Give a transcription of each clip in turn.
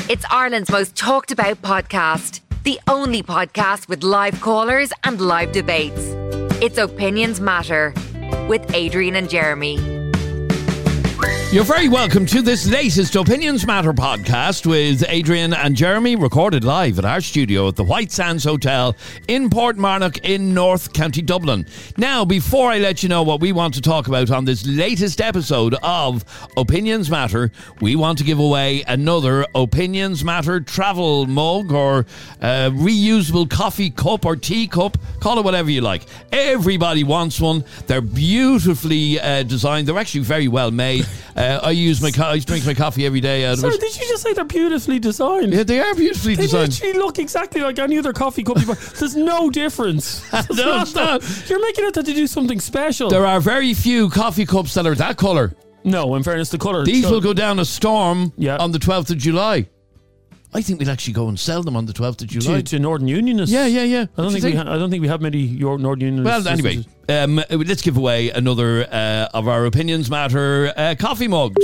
It's Ireland's most talked about podcast. The only podcast with live callers and live debates. It's Opinions Matter with Adrian and Jeremy. You're very welcome to this latest Opinions Matter podcast with Adrian and Jeremy, recorded live at our studio at the White Sands Hotel in Portmarnock in North County Dublin. Now, before I let you know what we want to talk about on this latest episode of Opinions Matter, we want to give away another Opinions Matter travel mug or reusable coffee cup or tea cup. Call it whatever you like. Everybody wants one. They're beautifully designed. They're actually very well made. I drink my coffee every day out of it. Sorry, did you just say they're beautifully designed? Yeah, they are beautifully designed. They literally look exactly like any other coffee cup. There's no difference. No, it's not. You're making it that to do something special. There are very few coffee cups that are that colour. No, in fairness, the colour. These will go down a storm on the 12th of July. I think we'll actually go and sell them on the 12th of July. To Northern Unionists? Yeah. I don't think we have many Northern Unionists. Well, anyway, let's give away another of our Opinions Matter coffee mugs.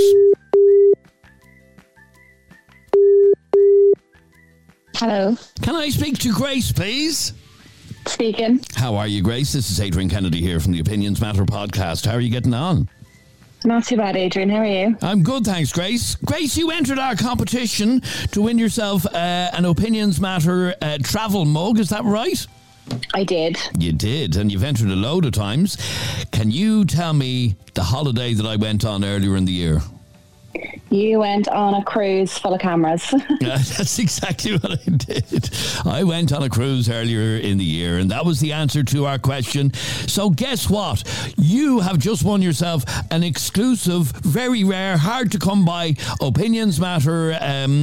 Hello. Can I speak to Grace, please? Speaking. How are you, Grace? This is Adrian Kennedy here from the Opinions Matter podcast. How are you getting on? Not too bad, Adrian. How are you? I'm good, thanks, Grace. Grace, you entered our competition to win yourself an Opinions Matter travel mug. Is that right? I did. You did, and you've entered a load of times. Can you tell me the holiday that I went on earlier in the year? You went on a cruise full of cameras. That's exactly what I did. I went on a cruise earlier in the year, and that was the answer to our question. So guess what? You have just won yourself an exclusive, very rare, hard to come by Opinions Matter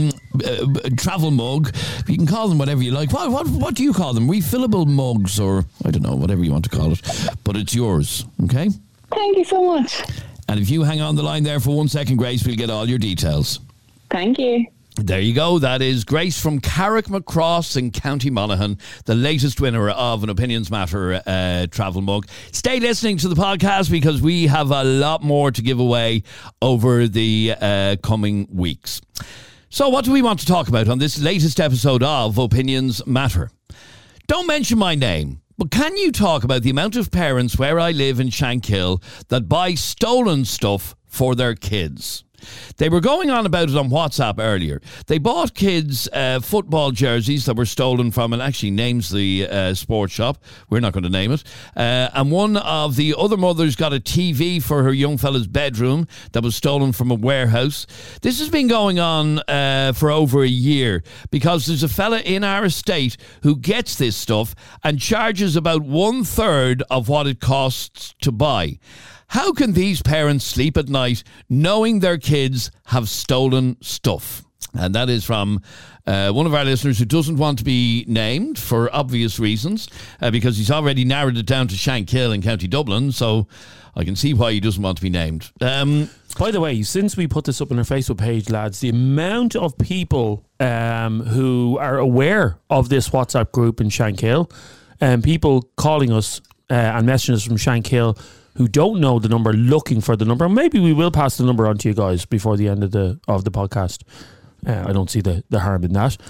travel mug. You can call them whatever you like. What do you call them? Refillable mugs, or I don't know, whatever you want to call it. But it's yours, okay? Thank you so much. And if you hang on the line there for 1 second, Grace, we'll get all your details. Thank you. There you go. That is Grace from Carrickmacross in County Monaghan, the latest winner of an Opinions Matter travel mug. Stay listening to the podcast because we have a lot more to give away over the coming weeks. So what do we want to talk about on this latest episode of Opinions Matter? Don't mention my name. But can you talk about the amount of parents where I live in Shankill that buy stolen stuff for their kids? They were going on about it on WhatsApp earlier. They bought kids football jerseys that were stolen from, and actually names the sports shop. We're not going to name it. And one of the other mothers got a TV for her young fella's bedroom that was stolen from a warehouse. This has been going on for over a year because there's a fella in our estate who gets this stuff and charges about 1/3 of what it costs to buy. How can these parents sleep at night knowing their kids have stolen stuff? And that is from one of our listeners who doesn't want to be named for obvious reasons because he's already narrowed it down to Shankill in County Dublin, so I can see why he doesn't want to be named. By the way, since we put this up on our Facebook page, lads, the amount of people who are aware of this WhatsApp group in Shankill, and people calling us and messaging us from Shankill who don't know the number, looking for the number. Maybe we will pass the number on to you guys before the end of the podcast. I don't see the harm in that.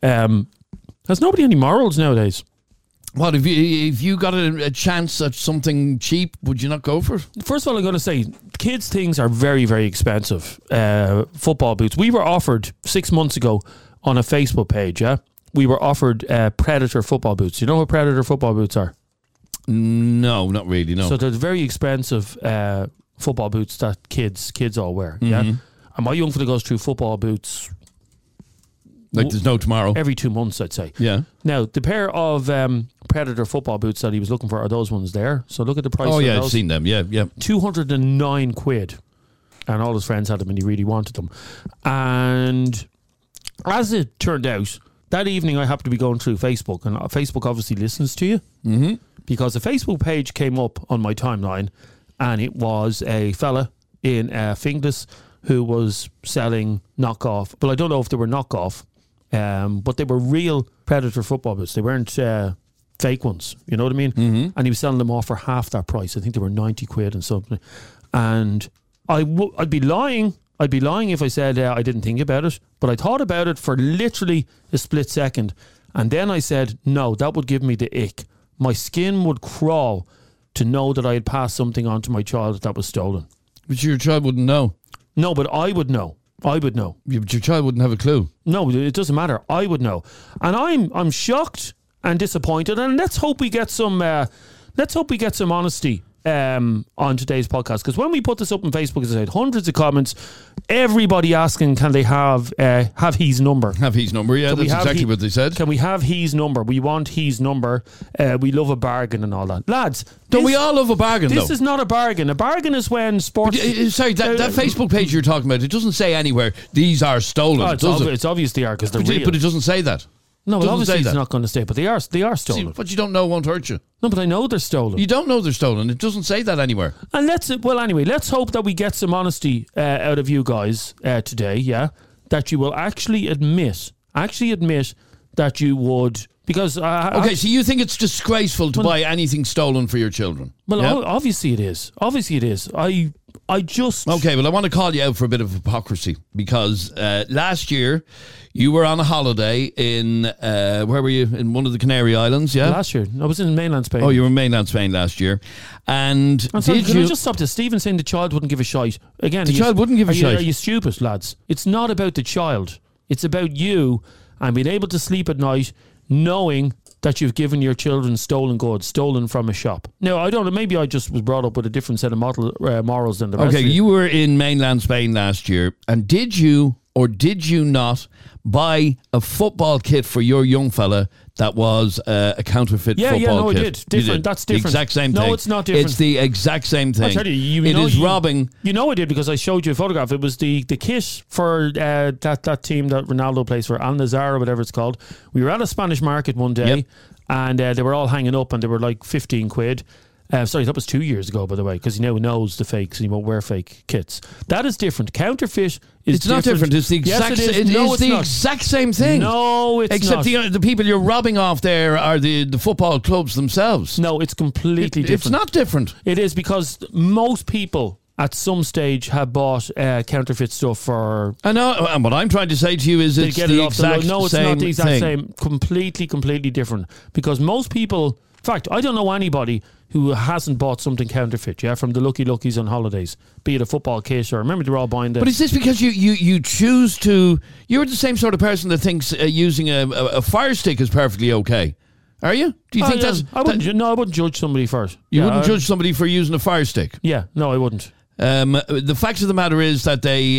Has nobody any morals nowadays? What, if you got a chance at something cheap, would you not go for it? First of all, I'm going to say, kids' things are very, very expensive. Football boots. We were offered 6 months ago on a Facebook page, we were offered Predator football boots. You know what Predator football boots are? No, not really, no. So they're very expensive football boots that kids all wear, yeah? And my young fella goes through football boots like there's no tomorrow. Every 2 months, I'd say. Yeah. Now, the pair of Predator football boots that he was looking for are those ones there. So look at the price. Oh, yeah, those. I've seen them, yeah. 209 quid. And all his friends had them and he really wanted them. And as it turned out, that evening I happened to be going through Facebook, and Facebook obviously listens to you. Mm-hmm. Because a Facebook page came up on my timeline, and it was a fella in Finglas who was selling knockoff. Well, I don't know if they were knockoff, but they were real Predator football boots. They weren't fake ones, you know what I mean? Mm-hmm. And he was selling them off for half that price. I think they were 90 quid and something. And I'd be lying I'd be lying if I said I didn't think about it, but I thought about it for literally a split second. And then I said, no, that would give me the ick. My skin would crawl to know that I had passed something on to my child that was stolen. But your child wouldn't know. No, but I would know. I would know. Yeah, but your child wouldn't have a clue. No, it doesn't matter. I would know. And I'm shocked and disappointed. And let's hope we get some honesty on today's podcast, because when we put this up on Facebook, as I said, hundreds of comments, everybody asking, can they have his number? Have his number, yeah, that's exactly what they said. Can we have his number? We want his number. We love a bargain and all that. Lads, don't we all love a bargain, This though? is not a bargain. A bargain is when sports... Sorry, that Facebook page you're talking about, it doesn't say anywhere, these are stolen, it's obvious they are, because they're real. But it doesn't say that. No, well, obviously it's that. not going to stay, but they are stolen. See, what you don't know won't hurt you. No, but I know they're stolen. You don't know they're stolen. It doesn't say that anywhere. And let's hope that we get some honesty out of you guys today, yeah? That you will actually admit that you would, because... okay, so you think it's disgraceful to buy anything stolen for your children? Well, yeah? Obviously it is. I just... Okay, well, I want to call you out for a bit of hypocrisy, because last year you were on a holiday in, where were you? In one of the Canary Islands, yeah? Last year. I was in mainland Spain. Oh, you were in mainland Spain last year. And I'm sorry, can I just stop this? Stephen saying the child wouldn't give a shite. Again, the child wouldn't give a shite. Are you stupid, lads? It's not about the child. It's about you and being able to sleep at night knowing that you've given your children stolen goods, stolen from a shop. Now, I don't know, maybe I just was brought up with a different set of morals than the rest of you. Okay, you were in mainland Spain last year, and did you or did you not buy a football kit for your young fella that was a counterfeit football kit? Yeah, no, I did. Different. That's different. The exact same thing. No, it's not different. It's the exact same thing. I'll tell you, it is robbing. You know I did, because I showed you a photograph. It was the kit for that team that Ronaldo plays for, Al Nazar or whatever it's called. We were at a Spanish market one day, and they were all hanging up, and they were like 15 quid. Sorry, that was 2 years ago, by the way, because he now knows the fakes and he won't wear fake kits. That is different. Counterfeit is It's not different. It's the exact. Yes, it is the exact same thing. No, it's except not. the people you're robbing off there are the football clubs themselves. No, it's completely different. It's not different. It is, because most people at some stage have bought counterfeit stuff for... I know, and what I'm trying to say to you is it's the exact same. No, it's not the exact same. Completely different. Because most people... In fact, I don't know anybody who hasn't bought something counterfeit, from the Lucky Luckies on holidays, be it a football kit or... Remember, they're all buying the... But is this because you choose to... You're the same sort of person that thinks using a fire stick is perfectly okay. Are you? Do you think that's... I wouldn't judge somebody first. You wouldn't judge somebody for using a fire stick? Yeah, no, I wouldn't. The fact of the matter is that they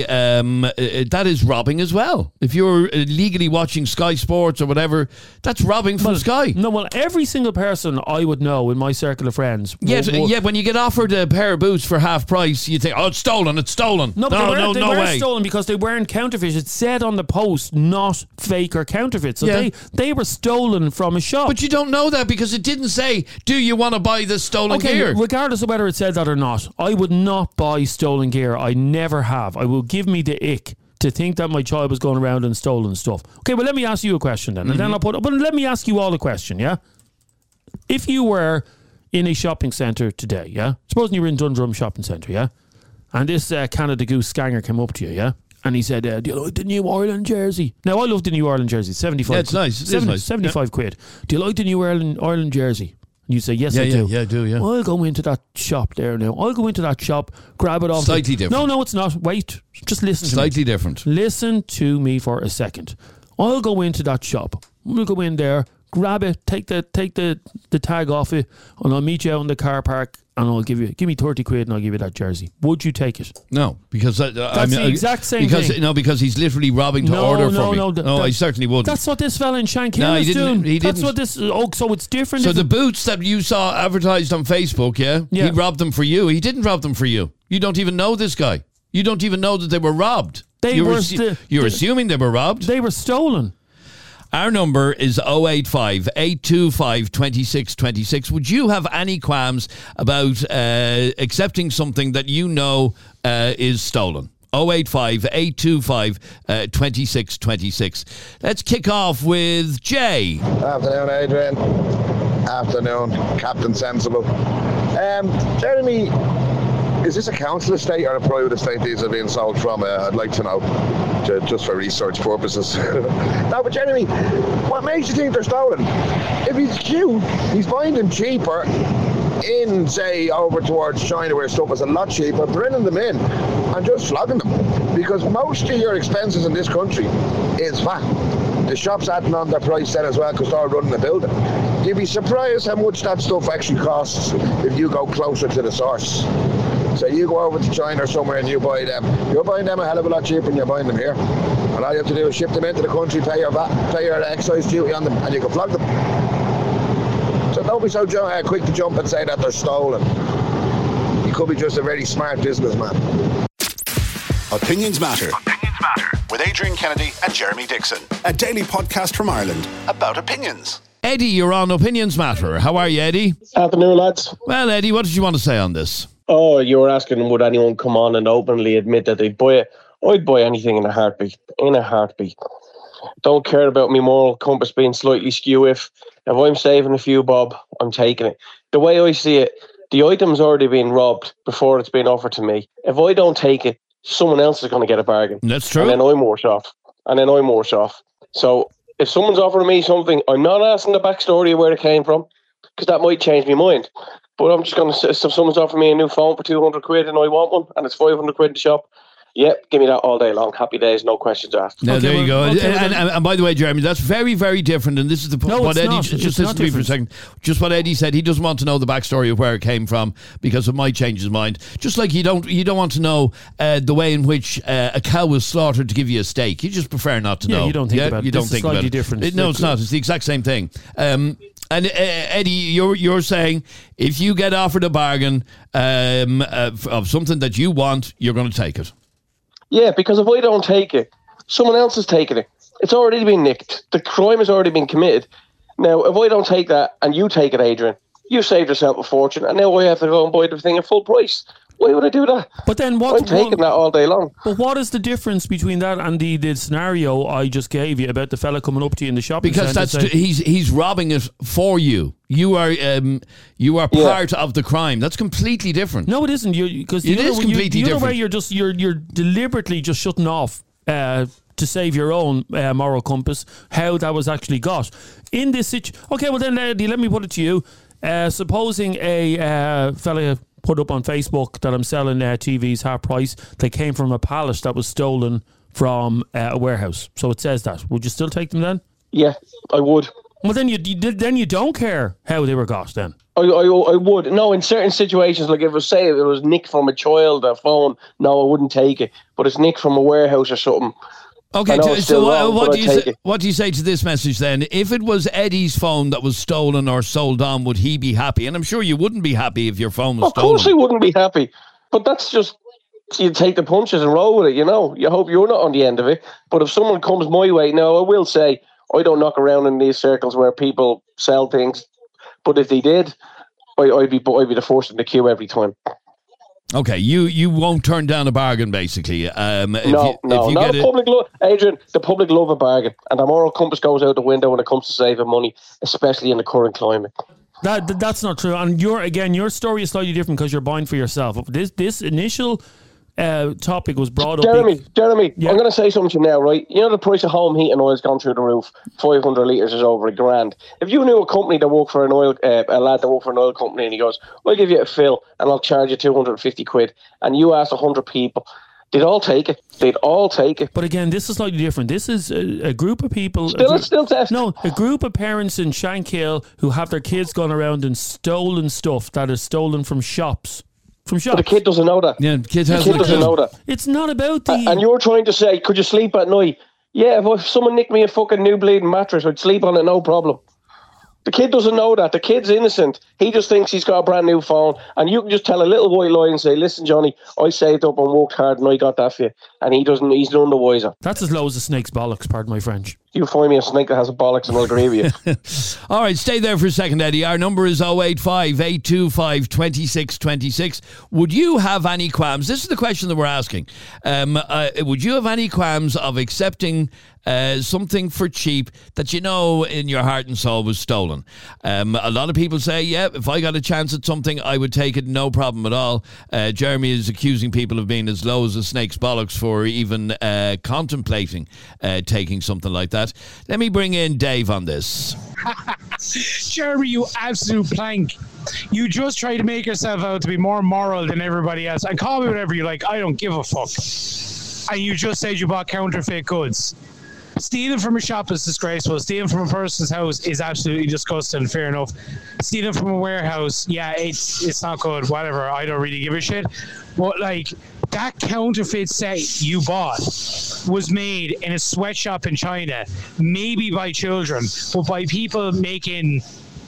that is robbing as well. If you're legally watching Sky Sports or whatever, that's robbing from Sky. No, well, every single person I would know in my circle of friends. Yeah, when you get offered a pair of boots for half price, you think, oh, it's stolen. No, but they weren't stolen because they weren't counterfeit. It said on the post, not fake or counterfeit. So they were stolen from a shop. But you don't know that because it didn't say, do you want to buy this stolen gear? Regardless of whether it said that or not, I would not buy stolen gear. I never have. I will give me the ick to think that my child was going around and stolen stuff. Okay, well, let me ask you a question then. And then but let me ask you all a question, yeah? If you were in a shopping centre today, yeah? Supposing you were in Dundrum Shopping Centre, yeah? And this Canada Goose scanger came up to you, yeah? And he said, do you like the New Ireland jersey? Now, I love the New Ireland jersey. 75. Yeah, it's nice. It is nice. 75 quid. Do you like the New Ireland jersey? And you say, yes, I do. Yeah, I do, yeah. I'll go into that shop there now. I'll go into that shop, grab it off. Slightly different. No, it's not. Wait. Just listen to me. Slightly different. Listen to me for a second. I'll go into that shop. We'll go in there, grab it, take the tag off it, and I'll meet you out in the car park, and I'll give me 30 quid and I'll give you that jersey. Would you take it? No, because that's the exact same thing. No, because he's literally robbing to order for me. No, I certainly wouldn't. That's what this fella in Shankill is doing. He didn't. That's what this... Oh, so it's different. So the boots that you saw advertised on Facebook, yeah? He robbed them for you. He didn't rob them for you. You don't even know this guy. You don't even know that they were robbed. You're assuming they were robbed. They were stolen. Our number is 085 825 2626. Would you have any qualms about accepting something that you know is stolen? 085 825 2626. Let's kick off with Jay. Afternoon, Adrian. Afternoon, Captain Sensible. Jeremy, Is this a council estate or a private estate these are being sold from? I'd like to know, just for research purposes. No, but Jeremy, what makes you think they're stolen? If he's cute, he's buying them cheaper in, say, over towards China where stuff is a lot cheaper, bringing them in and just flogging them. Because most of your expenses in this country is VAT. The shop's adding on their price then as well because they're running the building. You'd be surprised how much that stuff actually costs if you go closer to the source. So you go over to China or somewhere and you buy them. You're buying them a hell of a lot cheaper than you're buying them here. And all you have to do is ship them into the country, pay your VAT, pay your excise duty on them, and you can flog them. So don't be so quick to jump and say that they're stolen. You could be just a very smart businessman. Opinions Matter. Opinions Matter. With Adrian Kennedy and Jeremy Dixon. A daily podcast from Ireland about opinions. Eddie, you're on Opinions Matter. How are you, Eddie? Afternoon, lads. Well, Eddie, what did you want to say on this? Oh, you were asking would anyone come on and openly admit that they'd buy it. I'd buy anything in a heartbeat. In a heartbeat. Don't care about my moral compass being slightly skew. If I'm saving a few bob, I'm taking it. The way I see it, the item's already been robbed before it's been offered to me. If I don't take it, someone else is going to get a bargain. That's true. And then I'm worse off. So if someone's offering me something, I'm not asking the backstory of where it came from, because that might change my mind. But I'm just going to say, if someone's offering me a new phone for 200 quid and I want one, and it's 500 quid in the shop, yep, give me that all day long. Happy days, no questions asked. Now, Okay, there you go. okay, And by the way, Jeremy, that's very, very different. And this is what Eddie, not. just listen to me for a second. Just what Eddie said. He doesn't want to know the backstory of where it came from because it might change his mind. Just like you don't want to know the way in which a cow was slaughtered to give you a steak. You just prefer not to know. You don't think about it. You don't This is think about slightly it. different. No, it's not. It's the exact same thing. And Eddie, you're saying if you get offered a bargain of something that you want, you're going to take it. Yeah, because if I don't take it, someone else is taking it. It's already been nicked. The crime has already been committed. Now, if I don't take that and you take it, Adrian, you saved yourself a fortune, and now I have to go and buy the thing at full price. Why would I do that? But then I'm taking that all day long. But what is the difference between that and the scenario I just gave you about the fella coming up to you in the shopping Because centre? he's robbing it for you. You are part of the crime. That's completely different. No, it isn't. Because It is completely the other different. way you're deliberately just shutting off to save your own moral compass how that was actually got in this situation. Okay, well then let me put it to you. Supposing a fella put up on Facebook that I'm selling TVs half price, they came from a pallet that was stolen from a warehouse. So it says that. Would you still take them then? Yeah, I would. Well, then you don't care how they were got then. I would. No, in certain situations, like if it was nicked from a child, a phone, no, I wouldn't take it. But it's nicked from a warehouse or something. Okay, it's so wrong, what do you say to this message then? If it was Eddie's phone that was stolen or sold on, would he be happy? And I'm sure you wouldn't be happy if your phone was stolen. Of course I wouldn't be happy. But that's just, you take the punches and roll with it, you know. You hope you're not on the end of it. But if someone comes my way, now I will say, I don't knock around in these circles where people sell things. But if they did, I'd be the first in the queue every time. Okay, you won't turn down a bargain, basically. Not the public Adrian, the public love a bargain, and the moral compass goes out the window when it comes to saving money, especially in the current climate. That's not true. And your story is slightly different because you're buying for yourself. This initial topic was brought up. Jeremy, yeah. I'm going to say something to you now, right? You know the price of home heating oil has gone through the roof. 500 litres is over $1,000. If you knew a company that worked for a lad that worked for an oil company, and he goes, I'll give you a fill and I'll charge you 250 quid, and you ask 100 people, they'd all take it. But again, this is slightly different. This is a group of people. Still theft. No, a group of parents in Shankill who have their kids going around and stolen stuff that is stolen from shops. But the kid doesn't know that. Yeah, the kid doesn't know that. It's not about the... And you're trying to say, could you sleep at night? Yeah, if someone nicked me a fucking new bleeding mattress, I'd sleep on it, no problem. The kid doesn't know that. The kid's innocent. He just thinks he's got a brand new phone. And you can just tell a little white lie and say, listen, Johnny, I saved up and worked hard and I got that for you. And he's none the wiser. That's as low as a snake's bollocks, pardon my French. You find me a snake that has a bollocks and I'll agree with you. All right, stay there for a second, Eddie. Our number is 085 825 2626. Would you have any qualms? This is the question that we're asking. Would you have any qualms of accepting something for cheap that you know in your heart and soul was stolen? A lot of people say, yeah, if I got a chance at something, I would take it, no problem at all. Jeremy is accusing people of being as low as a snake's bollocks for even contemplating taking something like that. Let me bring in Dave on this. Jeremy, you absolute plank. You just try to make yourself out to be more moral than everybody else. And call me whatever you like. I don't give a fuck. And you just said you bought counterfeit goods. Stealing from a shop is disgraceful. Stealing from a person's house is absolutely disgusting. Fair enough. Stealing from a warehouse, yeah, it's not good. Whatever. I don't really give a shit. But like that counterfeit set you bought was made in a sweatshop in China, maybe by children, but by people making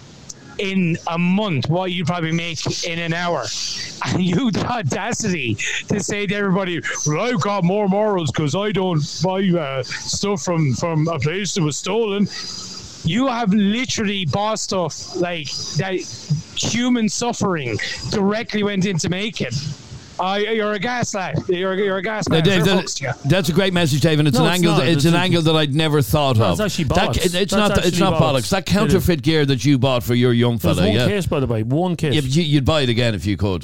in a month what you probably make in an hour. And you the audacity to say to everybody, well, I've got more morals because I don't buy stuff from a place that was stolen. You have literally bought stuff like that human suffering directly went into making. You're a gas lad. You're a gas man. Dave, that's a great message, Dave, and it's an angle that I'd never thought of. It's actually bollocks. It's not bollocks. That counterfeit gear that you bought for your young fella. One case, by the way, one case. Yeah, but you'd buy it again if you could.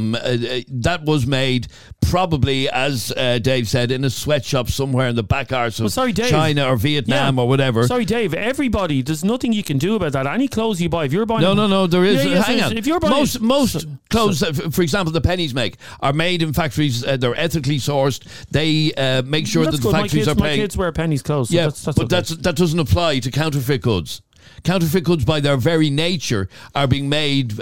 That was made probably, as Dave said, in a sweatshop somewhere in the back arse of China or Vietnam or whatever. Sorry, Dave. Everybody, there's nothing you can do about that. Any clothes you buy, if you're buying, no, there is. Hang on. If you're buying most clothes, for example, the pennies make are made in factories. They're ethically sourced. They make sure that the factories are paying. My kids wear pennies clothes. So yeah, but that doesn't apply to counterfeit goods. Counterfeit goods, by their very nature, are being made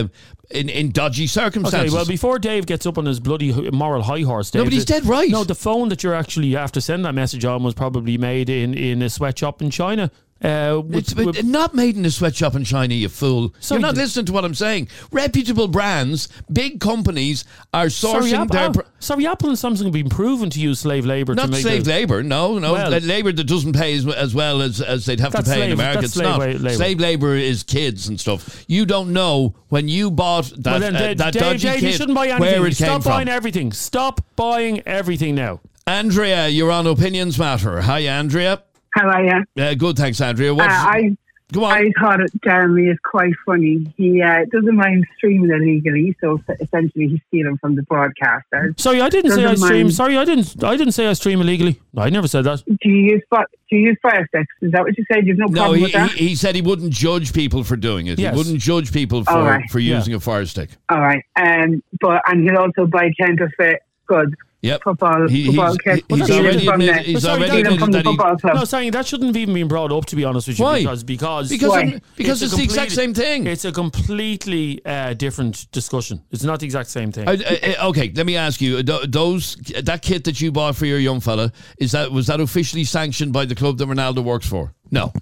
in dodgy circumstances. Okay, well, before Dave gets up on his bloody moral high horse, Dave, no, but he's dead right. No, the phone that you're actually after sending that message on was probably made in a sweatshop in China. It's not made in a sweatshop in China, you fool. You're not listening to what I'm saying. Reputable brands, big companies are sourcing Sorry, Apple and Samsung have been proven to use slave labour. Not slave labour, no. Labour that doesn't pay as well as they'd have to pay in America. It's not. Slave labour is kids and stuff. You don't know when you bought that dodgy Dave, kid you shouldn't buy anything. Where it came from. Stop buying everything. Stop buying everything now. Andrea, you're on Opinions Matter. Hi, Andrea. How are you? Good, thanks, Andrea. Go on. I thought Jeremy is quite funny. He doesn't mind streaming illegally, so essentially he's stealing from the broadcasters. Sorry, I didn't say I stream. Sorry, I didn't say I stream illegally. I never said that. Do you use Fire Sticks? Is that what you said? You've no problem with that? He said he wouldn't judge people for doing it. Yes. He wouldn't judge people for using a Fire Stick. All right, and he'll also buy counterfeit goods. Yep. Football he's already admitted that No, sorry, that shouldn't have even been brought up, to be honest with you. Why? Because it's the exact same thing. It's a completely different discussion. It's not the exact same thing. Okay, let me ask you: that kit that you bought for your young fella, was that officially sanctioned by the club that Ronaldo works for?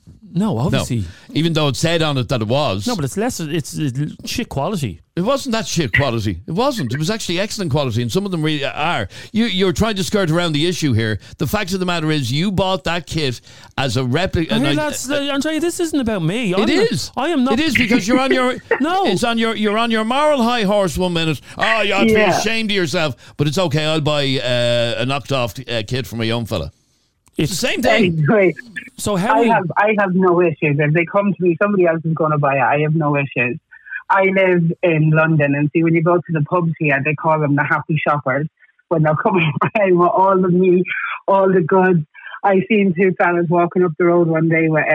No, obviously. No. Even though it said on it that it was. No, but it's shit quality. It wasn't that shit quality. It wasn't. It was actually excellent quality, and some of them really are. You're trying to skirt around the issue here. The fact of the matter is, you bought that kit as a replica. I'm telling you, this isn't about me. I am not. It is, because you're on your. No. You're on your moral high horse 1 minute. Oh, you ought to be ashamed of yourself. But it's okay. I'll buy a knocked off kit for my young fella. It's the same thing. Anyway, so I have no issues. If they come to me, somebody else is going to buy it. I have no issues. I live in London, and see, when you go to the pubs here, they call them the happy shoppers. When they're coming around with all the meat, all the goods. I seen two fellas walking up the road one day with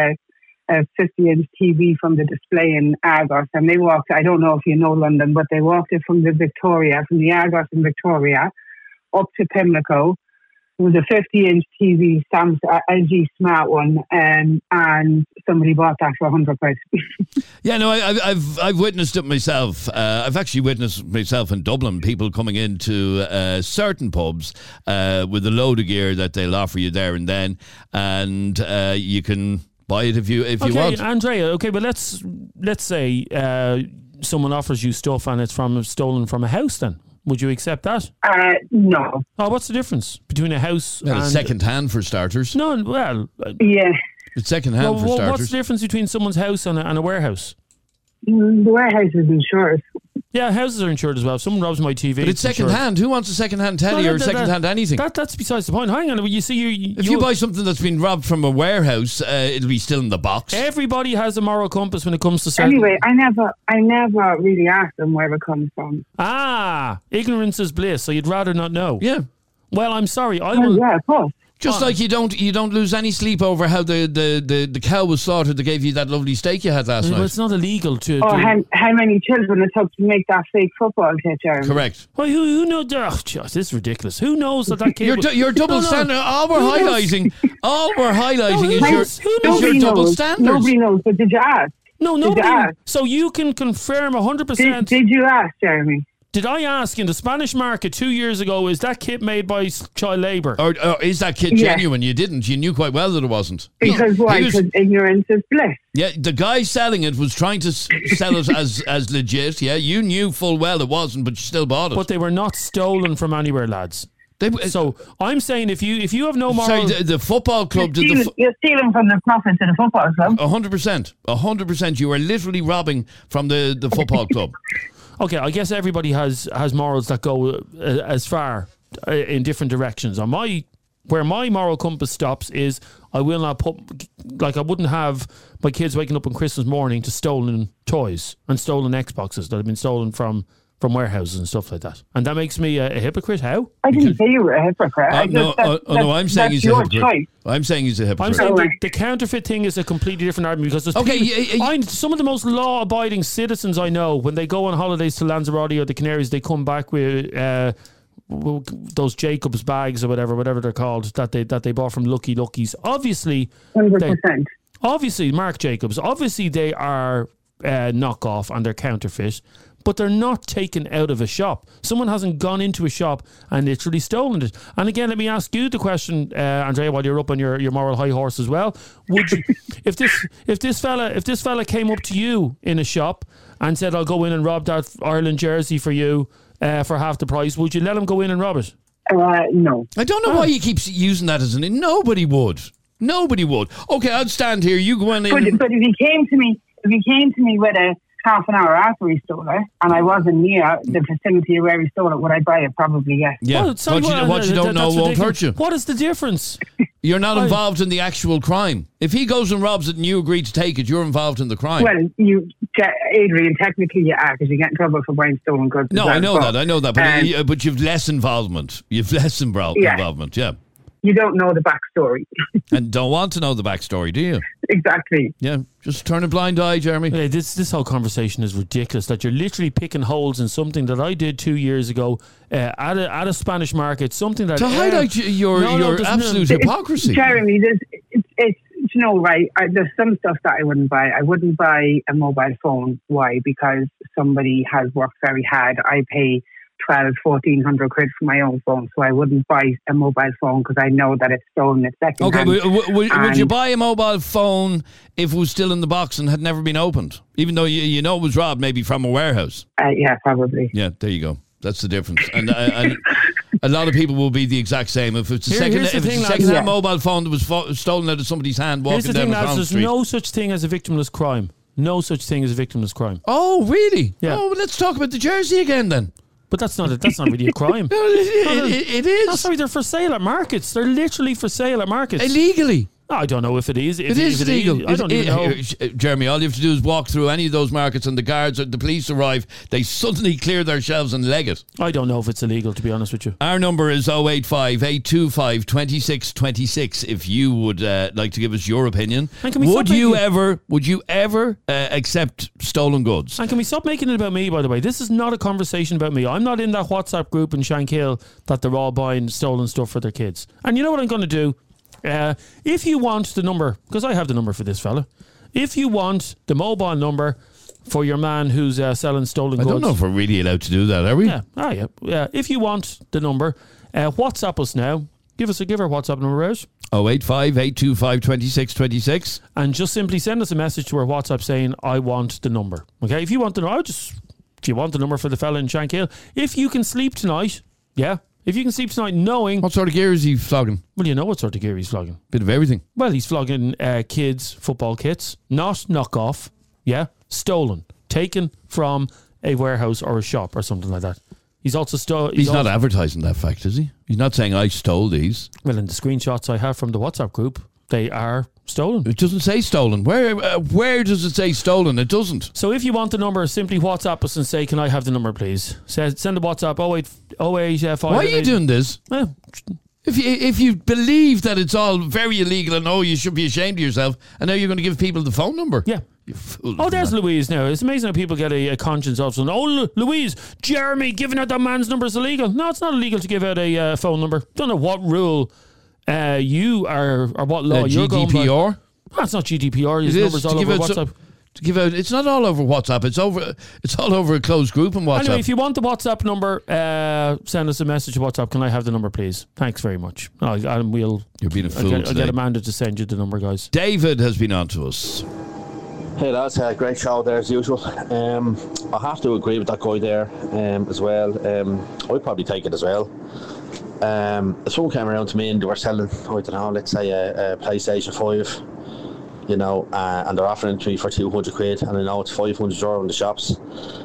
a 50-inch TV from the display in Argos, and they walked, I don't know if you know London, but they walked it from the Argos in Victoria up to Pimlico. It was a 50-inch TV, Samsung LG smart one, and somebody bought that for £100. Yeah, no, I've witnessed it myself. I've actually witnessed myself in Dublin, people coming into certain pubs with a load of gear that they'll offer you there and then, and you can buy it if you want. Okay, Andrea. Okay, but let's say someone offers you stuff and it's stolen from a house. Then Would you accept that? No. Oh, what's the difference between a house Well, and... it's second hand for starters. No, well... Yeah. It's second hand for starters. What's the difference between someone's house and a warehouse? The warehouse is insured. Yeah, houses are insured as well. If someone robs my TV... But it's second hand. Who wants a second hand telly or second hand anything? That's besides the point. Hang on, you see... If you buy something that's been robbed from a warehouse, it'll be still in the box. Everybody has a moral compass when it comes to selling. Anyway, I never really asked them where it comes from. Ah, ignorance is bliss, so you'd rather not know. Yeah. Well, I'm sorry. Yeah, of course. Just like you don't lose any sleep over how the cow was slaughtered that gave you that lovely steak you had last night. Well, it's not illegal to... Or how many children it took to make that fake football kit, Jeremy. Correct. Well, who knows? Oh, this is ridiculous. Who knows that kid... You're double standard. All we're highlighting is your double standards. Nobody knows, but did you ask? No, nobody. So you can confirm 100%. Did you ask, Jeremy? Did I ask in the Spanish market 2 years ago, is that kit made by child labour? Or is that kit genuine? You didn't. You knew quite well that it wasn't. Because why? Because ignorance is bliss. Yeah, the guy selling it was trying to sell it as legit. Yeah, you knew full well it wasn't, but you still bought it. But they were not stolen from anywhere, lads. So I'm saying if you have no moral... Sorry, the football club... You're stealing from the profits of the football club. 100%. 100%. You are literally robbing from the football club. Okay, I guess everybody has morals that go as far in different directions. Where my moral compass stops is I will not I wouldn't have my kids waking up on Christmas morning to stolen toys and stolen Xboxes that have been stolen from warehouses and stuff like that. And that makes me a hypocrite. How? I didn't say you were a hypocrite. I'm saying he's a hypocrite. Choice. I'm saying he's a hypocrite. I'm saying the counterfeit thing is a completely different argument because there's some of the most law-abiding citizens I know, when they go on holidays to Lanzarote or the Canaries, they come back with those Jacobs bags or whatever they're called that they bought from Lucky Luckies. Obviously, 100%. Obviously, Marc Jacobs. Obviously, they are knockoff and they're counterfeit. But they're not taken out of a shop. Someone hasn't gone into a shop and literally stolen it. And again, let me ask you the question, Andrea, while you're up on your moral high horse as well. Would you, if this fella came up to you in a shop and said, "I'll go in and rob that Ireland jersey for you for half the price," would you let him go in and rob it? No. I don't know why he keeps using that as nobody would. Nobody would. Okay, I'd stand here. You go in. But if he came to me with a half an hour after he stole it, and I wasn't near the vicinity of where he stole it, would I buy it? Probably, yes. Yeah. What you don't know won't hurt you. What is the difference? You're not involved in the actual crime. If he goes and robs it and you agree to take it, you're involved in the crime. Well, Adrian, technically you are, because you get in trouble for buying stolen goods. No, I know that. But you've less involvement. You've less involvement, yeah. You don't know the backstory. And don't want to know the backstory, do you? Exactly. Yeah, just turn a blind eye, Jeremy. Hey, this whole conversation is ridiculous, that you're literally picking holes in something that I did 2 years ago at a Spanish market, something that... To highlight your absolute hypocrisy. Jeremy, it's you know, right, there's some stuff that I wouldn't buy. I wouldn't buy a mobile phone. Why? Because somebody has worked very hard. I pay 1,200-1,400 quid for my own phone, so I wouldn't buy a mobile phone because I know that it's stolen at second hand. Okay, would you buy a mobile phone if it was still in the box and had never been opened, even though you know it was robbed, maybe from a warehouse? Yeah, probably. Yeah, there you go. That's the difference. And a lot of people will be the exact same. If it's a second-hand mobile phone that was stolen out of somebody's hand walking down the street. There's no such thing as a victimless crime. No such thing as a victimless crime. Oh, really? Yeah. Oh, well, let's talk about the jersey again then. But that's not really a crime. It is. Oh, sorry, they're for sale at markets. They're literally for sale at markets. Illegally. I don't know if it is. It is legal. I don't even know. Jeremy, all you have to do is walk through any of those markets and the guards or the police arrive, they suddenly clear their shelves and leg it. I don't know if it's illegal, to be honest with you. Our number is 085 825 2626 if you would like to give us your opinion. Would you ever accept stolen goods? And can we stop making it about me, by the way? This is not a conversation about me. I'm not in that WhatsApp group in Shankill that they're all buying stolen stuff for their kids. And you know what I'm going to do? If you want the number, because I have the number for this fella, if you want the mobile number for your man who's selling stolen goods. I don't know if we're really allowed to do that, are we? Yeah. If you want the number, WhatsApp us now. Give our WhatsApp number out. 085 825 2626. And just simply send us a message to our WhatsApp saying, I want the number. Okay, if you want the number, Do you want the number for the fella in Shankill? If you can sleep tonight, yeah. If you can sleep tonight knowing... What sort of gear is he flogging? Well, you know what sort of gear he's flogging. Bit of everything. Well, he's flogging kids' football kits. Not knockoff. Yeah. Stolen. Taken from a warehouse or a shop or something like that. He's also He's not advertising that fact, is he? He's not saying I stole these. Well, in the screenshots I have from the WhatsApp group, they are stolen. It doesn't say stolen. Where does it say stolen? It doesn't. So if you want the number, simply WhatsApp us and say, can I have the number, please? Send a WhatsApp 085. Why are you doing this? If you believe that it's all very illegal and you should be ashamed of yourself, and now you're going to give people the phone number. Yeah. You fool. Oh, there's Louise now. It's amazing how people get a conscience of something. Oh, Louise, Jeremy, giving out that man's number is illegal. No, it's not illegal to give out a phone number. Don't know what rule you are or what law you're going by. GDPR? That's not GDPR. His number's all over WhatsApp. To give out, it's not all over WhatsApp. It's all over a closed group on WhatsApp. Anyway, if you want the WhatsApp number, send us a message to WhatsApp. Can I have the number, please? Thanks very much. And we'll. You're being a fool I'll get Amanda to send you the number, guys. David has been on to us. Hey lads, great show there as usual. I have to agree with that guy there as well. I'd probably take it as well. If someone came around to me and they were selling, I don't know, let's say a PlayStation 5, you know, and they're offering it to me for 200 quid, and I know it's 500 euro in the shops.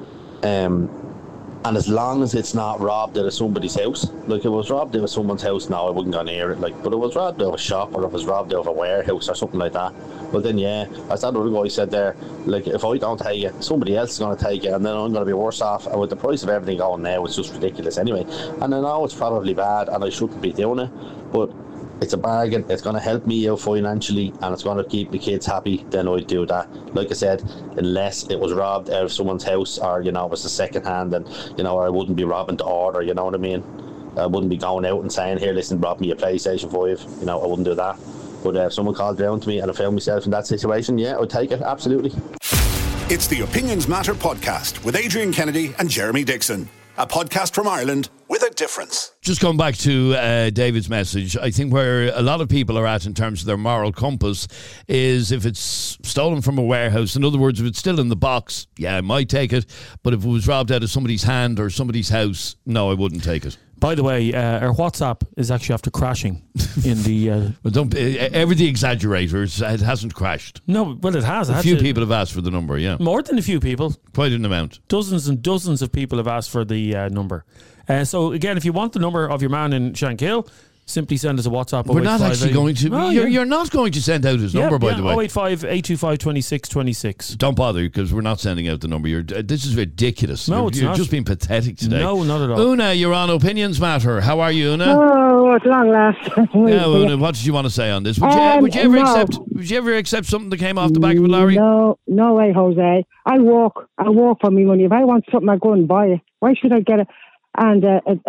And as long as it's not robbed out of somebody's house, like if it was robbed out of someone's house, no, I wouldn't go near it. Like, but it was robbed out of a shop, or if it was robbed out of a warehouse or something like that, well then yeah, as that other guy said there, like if I don't take it, somebody else is going to take it, and then I'm going to be worse off. And with the price of everything going now, it's just ridiculous anyway. And I know it's probably bad, and I shouldn't be doing it, but it's a bargain. It's going to help me out financially, and it's going to keep the kids happy. Then I'd do that. Like I said, unless it was robbed out of someone's house, or you know, it was a second hand, and you know, or I wouldn't be robbing to order. You know what I mean? I wouldn't be going out and saying, "Here, listen, rob me a PlayStation 5." You know, I wouldn't do that. But if someone called down to me and I found myself in that situation, yeah, I'd take it. Absolutely. It's the Opinions Matter podcast with Adrian Kennedy and Jeremy Dixon. A podcast from Ireland with a difference. Just going back to David's message, I think where a lot of people are at in terms of their moral compass is if it's stolen from a warehouse. In other words, if it's still in the box, yeah, I might take it. But if it was robbed out of somebody's hand or somebody's house, no, I wouldn't take it. By the way, our WhatsApp is actually after crashing in the... Well, don't ever the exaggerators. It hasn't crashed. No, well, it has. A few people have asked for the number, yeah. More than a few people. Quite an amount. Dozens and dozens of people have asked for the number. So, again, if you want the number of your man in Shankill, simply send us a WhatsApp. We're not actually going to... Oh, you're not going to send out his number, by the way. 085 825 2626. Don't bother, because we're not sending out the number. This is ridiculous. No, you're just being pathetic today. No, not at all. Una, you're on Opinions Matter. How are you, Una? Oh, at long last. Yeah, Una, what did you want to say on this? Would you ever accept something that came off the back of a lorry? No way, Jose. I walk for me money. If I want something, I go and buy it. Why should I get it? And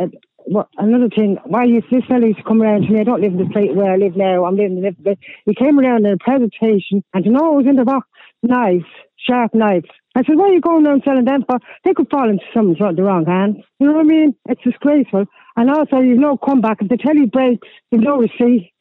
another thing, why this fella used to come around to me? I don't live in the place where I live now. I'm living in a bit. He came around in a presentation, and you know, it was in the box, knives, sharp knives. I said, why are you going around selling them for? They could fall into someone's the wrong hands. You know what I mean? It's disgraceful. And also, you've no comeback. If the telly breaks, you've no receipt.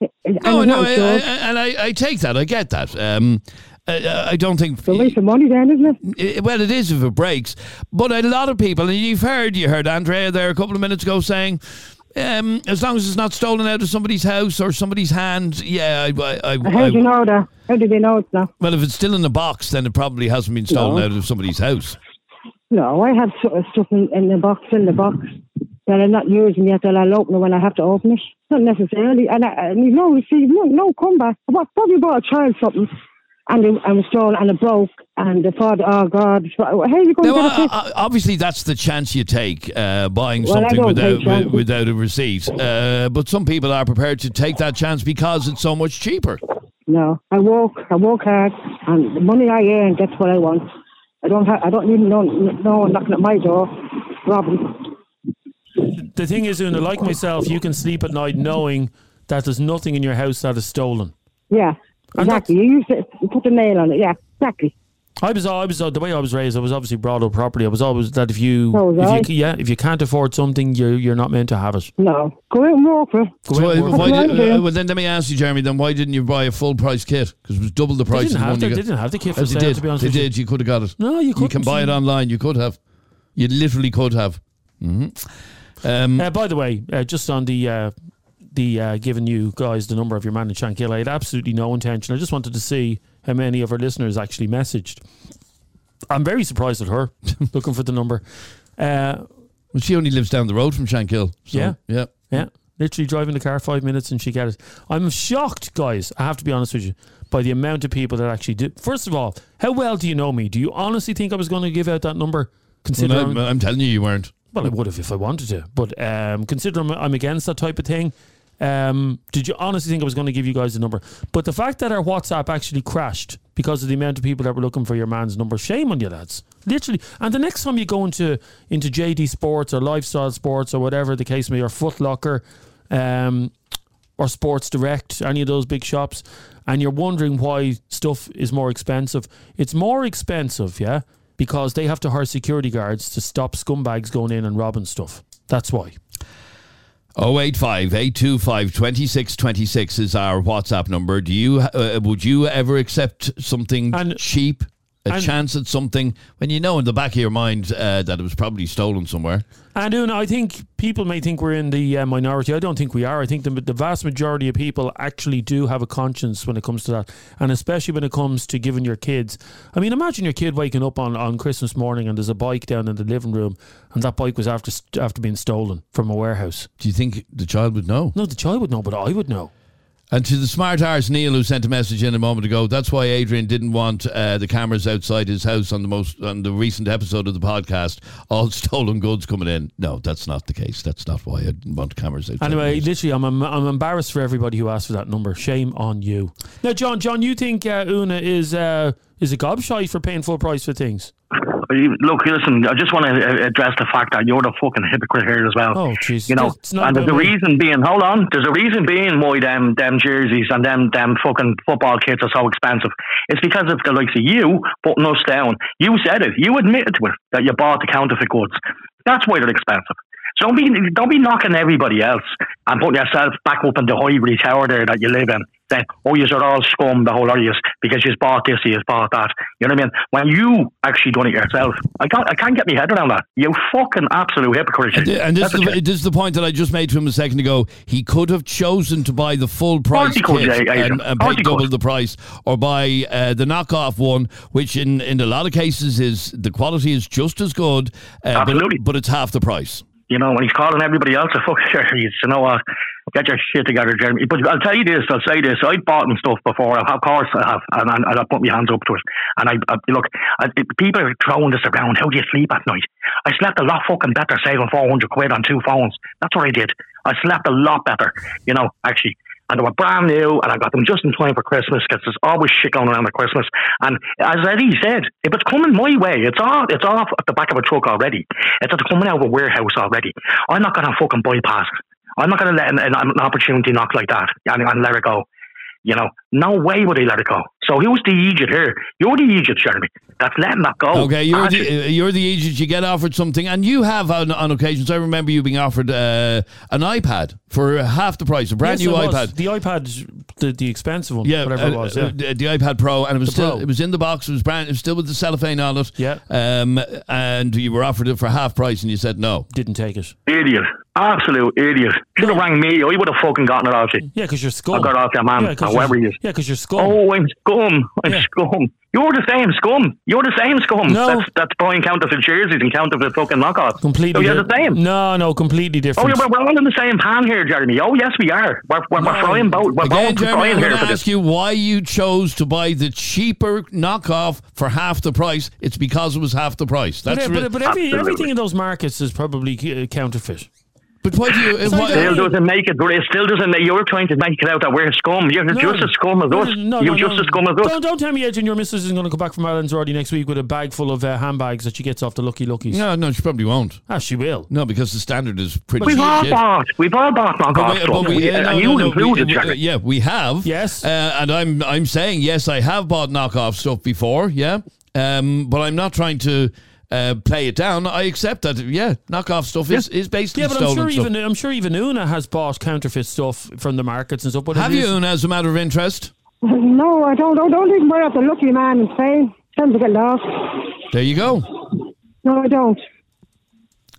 I take that. I get that. I don't think... It's a waste of money then, isn't it? Well, it is if it breaks. But a lot of people, and you heard Andrea there a couple of minutes ago saying, as long as it's not stolen out of somebody's house or somebody's hand, yeah. How do you know that? How do they know it's not? Well, if it's still in the box, then it probably hasn't been stolen out of somebody's house. No, I have stuff in the box that I'm not using yet, that I'll open it when I have to open it. Not necessarily. And you've no receipt, no comeback. Probably bought a child something. And it was stolen, and it broke, and the father, oh God, how are you going to get it? Obviously, that's the chance you take, buying something without a receipt. But some people are prepared to take that chance because it's so much cheaper. No, I work hard, and the money I earn gets what I want. I don't even know no one knocking at my door, robbing. The thing is, Una, like myself, you can sleep at night knowing that there's nothing in your house that is stolen. Yeah. Exactly. You put the nail on it. Yeah, exactly. I was the way I was raised. I was obviously brought up properly. I was always that if you can't afford something, you're not meant to have it. No, go out and work for it. Well, then let me ask you, Jeremy. Then why didn't you buy a full price kit? Because it was double the price. They didn't have the kit for sale. To be honest, they did. You could have got it. No, you couldn't. You can buy it online. You could have. You literally could have. Mm-hmm. By the way, just on the giving you guys the number of your man in Shankill, I had absolutely no intention. I just wanted to see how many of our listeners actually messaged. I'm very surprised at her looking for the number. Well, she only lives down the road from Shankill. So, yeah. Literally driving the car 5 minutes and she got it. I'm shocked, guys, I have to be honest with you, by the amount of people that actually do. First of all, how well do you know me? Do you honestly think I was going to give out that number? Considering I'm telling you weren't. Well, I would have if I wanted to. But considering I'm against that type of thing, did you honestly think I was going to give you guys the number? But the fact that our WhatsApp actually crashed because of the amount of people that were looking for your man's number, shame on you lads. Literally. And the next time you go into JD Sports or Lifestyle Sports or whatever the case may be, or Foot Locker, or Sports Direct, any of those big shops, and you're wondering why stuff is more expensive. It's more expensive, because they have to hire security guards to stop scumbags going in and robbing stuff. That's why. 085 825 2626 is our WhatsApp number. Do you would you ever accept something cheap? A chance at something when you know in the back of your mind that it was probably stolen somewhere. And I think people may think we're in the minority. I don't think we are. I think the vast majority of people actually do have a conscience when it comes to that, and especially when it comes to giving your kids. I mean, imagine your kid waking up on Christmas morning and there's a bike down in the living room, and that bike was after being stolen from a warehouse. Do you think the child would know? No, the child would know, but I would know. And to the smart arse Neil, who sent a message in a moment ago, that's why Adrian didn't want the cameras outside his house on the recent episode of the podcast, all stolen goods coming in. No, that's not the case. That's not why I didn't want cameras outside. Anyway, literally, I'm embarrassed for everybody who asked for that number. Shame on you. Now, John, you think Una is a gobshite for paying full price for things? Look, listen, I just want to address the fact that you're the fucking hypocrite here as well. Oh, jeez. You know, and there's a reason being, there's a reason being why them jerseys and them fucking football kits are so expensive. It's because of the likes of you putting us down. You said it. You admitted to it that you bought the counterfeit goods. That's why they're expensive. So don't be knocking everybody else and putting yourself back up in the ivory tower there that you live in. Then, you're all scum, the whole lot of you, because you've bought this, you've bought that. You know what I mean? When you actually done it yourself, I can't get my head around that. You fucking absolute hypocrite. And this is the point that I just made to him a second ago. He could have chosen to buy the full price kit and pay double the price, or buy the knockoff one, which in a lot of cases is the quality is just as good, but it's half the price. You know, when he's calling everybody else a fucking you know what? Get your shit together, Jeremy. But I'll say this. I've bought stuff before. Of course I have. And I'll put my hands up to it. And people are throwing this around. How do you sleep at night? I slept a lot fucking better saving 400 quid on 2 phones. That's what I did. I slept a lot better, actually. And they were brand new, and I got them just in time for Christmas, because there's always shit going around at Christmas. And as Eddie said, if it's coming my way, it's off at the back of a truck already. It's coming out of a warehouse already. I'm not going to fucking bypass it. I'm not going to let an opportunity knock like that and let it go. No way would I let it go. So who's the idiot here? You're the idiot, Jeremy. That's letting that go. Okay, you're the idiot. You get offered something, and you have on occasions. I remember you being offered an iPad for half the price, a brand new iPad. The iPad, the expensive one, whatever it was. Yeah, the iPad Pro, and it was in the box. It was brand. It was still with the cellophane on it. Yeah. And you were offered it for half price, and you said no. Didn't take it. Idiot. Absolute idiot. Should have rang me. I would have fucking gotten it off you. Yeah, because you're scum. I got off your man, whoever he is. Yeah, because you're scum. Oh, I'm scum. Scum. You're the same scum. You're the same scum. No. That's buying counterfeit jerseys and counterfeit fucking knockoffs. Completely. So you're the same. No, completely different. Oh, yeah, we're all in the same pan here, Jeremy. Oh, yes, we are. We're frying both. We're both frying here. I'm going to ask you why you chose to buy the cheaper knockoff for half the price. It's because it was half the price. But everything in those markets is probably counterfeit. But why do you? It still doesn't make it. It still doesn't. You're trying to make it out that we're scum. You're just as scum as us. You're just as scum as us. Don't tell me, Adrian, your missus is going to come back from Ireland already next week with a bag full of handbags that she gets off the Lucky Luckies. No, she probably won't. She will. No, because the standard is pretty. We've all bought knockoff stuff. And you included, Jack. Yeah, we have. Yes. And I'm saying yes, I have bought knockoff stuff before. Yeah. But I'm not trying to play it down. I accept that. Yeah, knockoff stuff is basically stolen stuff. I'm sure even Una has bought counterfeit stuff from the markets and stuff. But have you, Una, as a matter of interest? No, I don't even worry about the Lucky Man in Spain. Tend to get lost. There you go. No, I don't.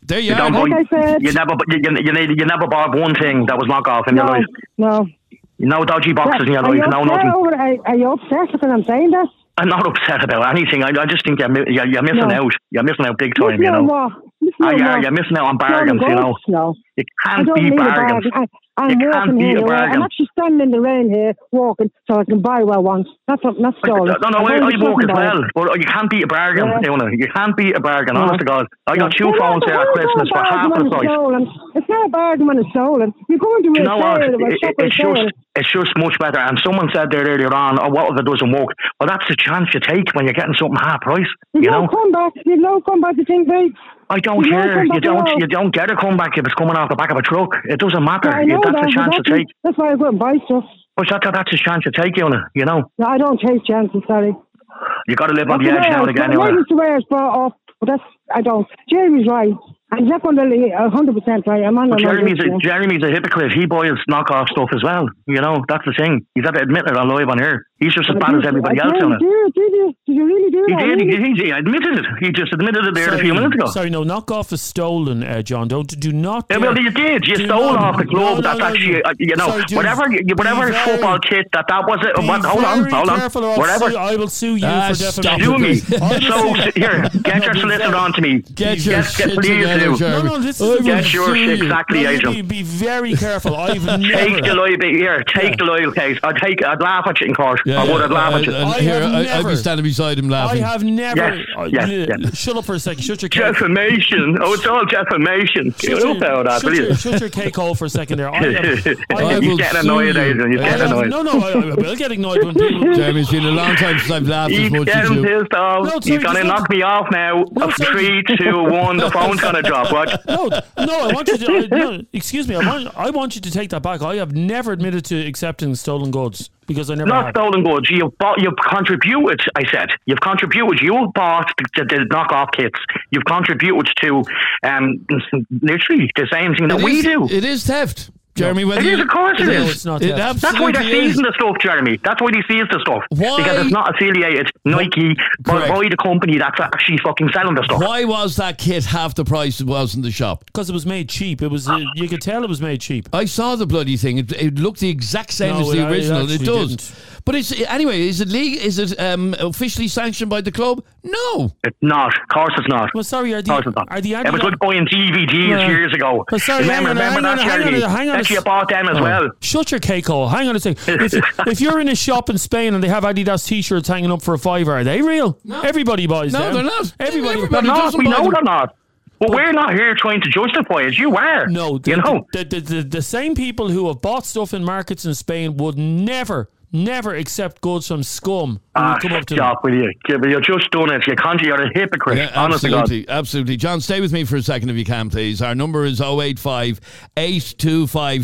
There you are. don't Like I said, you never bought one thing that was knockoff in your life. No. No dodgy boxes in your life. No nothing. Are you upset because I'm saying that? I'm not upset about anything. I just think you're missing out. You're missing out big time. You're missing out on bargains. No. You can't beat bargains. I'm walking here. I'm actually standing in the rain here, walking, so I can buy what I want. That's stolen. No, I walk as well, but you can't beat a bargain. You can't beat a bargain. Honest to God, I got 2 phones there at Christmas for half the price. It's not a bargain when it's stolen. You're going to it's just much better. And someone said there earlier on, what if it doesn't work? Well, that's the chance you take when you're getting something half price. You know, come back to think, babe. I don't care. You don't get a comeback if it's coming off the back of a truck. It doesn't matter. That's the chance you take. That's why I go and buy stuff. But that's the chance you take, you know. No, I don't take chances, sorry. You got to live on the edge now and again. I used to wear it's brought off, but I don't. Jeremy's right. I'm not going to 100% right. I'm on Jeremy's a hypocrite. He buys knockoff stuff as well. You know, that's the thing. He's had to admit it on live on here. He's just as bad as everybody else on it. Did you really do that? He admitted it. He just admitted it there a few minutes ago. Sorry, no, knockoff is stolen, John. Do not. Well, you did. You stole off the club. That's actually, whatever football kit that was it. Hold on. Whatever. I will sue you for defamation. Sue me. So here, get your solicitor on to me. Get your shit together. No, this is get your shit exactly, Adrian. Be very careful. I've never take the loyal case. I'd laugh at you in court. I would. I'd laugh at you. I'd be standing beside him laughing. I have never. Yes. Shut up for a second. Shut your cake. Defamation. Oh, it's all defamation. Shut your cake hole for a second there. You're getting annoyed, Adrian. You're getting annoyed. No, I will get annoyed when people. Jeremy, it's been a long time since I've laughed as much as you. He's getting pissed off. He's going to knock me off now. 3, 2, 1. The phone's going to drop. What? No, I want you to. Excuse me. I want you to take that back. I have never admitted to accepting stolen goods because I never. Not stolen goods. You've contributed. I said you've contributed. You bought the knockoff kits. You've contributed to literally the same thing that we do. It is theft. Jeremy, it is, of course it is. It's not That's why they're seizing the stuff, Jeremy. That's why they seize the stuff. Why? Because it's not affiliated Nike by the company that's actually fucking selling the stuff. Why was that kit half the price it was in the shop? Because it was made cheap. It was. You could tell it was made cheap. I saw the bloody thing. It looked the exact same as the original. It does. Didn't. But anyway. Is it legal? Is it officially sanctioned by the club? No, it's not. Of course, it's not. Well, sorry. It was like buying DVDs years ago. Well, sorry, remember that? Hang on. You bought them as well. Shut your cake hole. Hang on a second. If you're in a shop in Spain and they have Adidas t-shirts hanging up for $5, are they real? No. Everybody buys them. No, they're not. Everybody doesn't. We know they're not. Well, we're not here trying to justify it. You are. No, the same people who have bought stuff in markets in Spain would never accept goods from scum. Stop with you. You're just done it. You're a hypocrite. Yeah, absolutely. John, stay with me for a second if you can, please. Our number is 085 825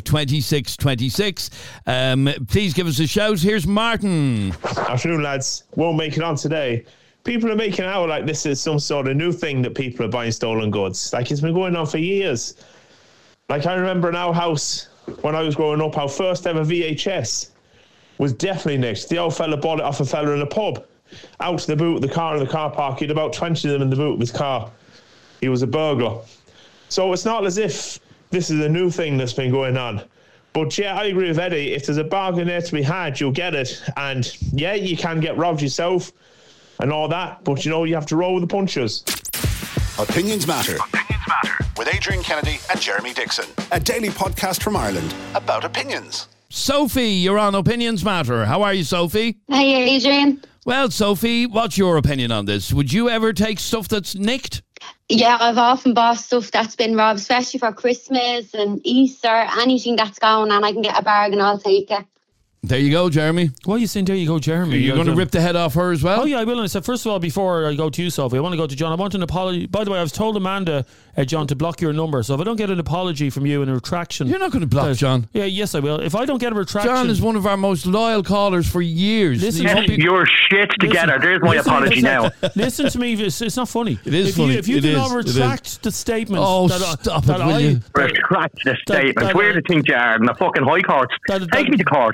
2626. Please give us a shout. Here's Martin. Afternoon, lads. Won't make it on today. People are making out like this is some sort of new thing that people are buying stolen goods. Like, it's been going on for years. Like, I remember in our house when I was growing up, our first ever VHS was definitely nicked. The old fella bought it off a fella in a pub. Out the boot of the car in the car park. He had about 20 of them in the boot of his car. He was a burglar. So it's not as if this is a new thing that's been going on. But yeah, I agree with Eddie. If there's a bargain there to be had, you'll get it. And yeah, you can get robbed yourself and all that. But you have to roll with the punches. Opinions Matter. With Adrian Kennedy and Jeremy Dixon. A daily podcast from Ireland about opinions. Sophie, you're on Opinions Matter. How are you, Sophie? Hi, Adrian. Well, Sophie, what's your opinion on this? Would you ever take stuff that's nicked? Yeah, I've often bought stuff that's been robbed, especially for Christmas and Easter. Anything that's going on, I can get a bargain, I'll take it. There you go, Jeremy. Why are you saying there you go, Jeremy? You're going to rip the head off her as well? Oh, yeah, I will. And I said, first of all, before I go to you, Sophie, I want to go to John. I want an apology. By the way, I was told Amanda, John, to block your number. So if I don't get an apology from you and a retraction... You're not going to block John. Yeah, yes, I will. If I don't get a retraction... John is one of our most loyal callers for years. Get your shit together. There's my apology now. Listen to me. It's not funny. It is funny. If you do not retract the statement... Oh, stop it, will you? Retract the statement. Where do you think you are? In the fucking high court? Take me to court. That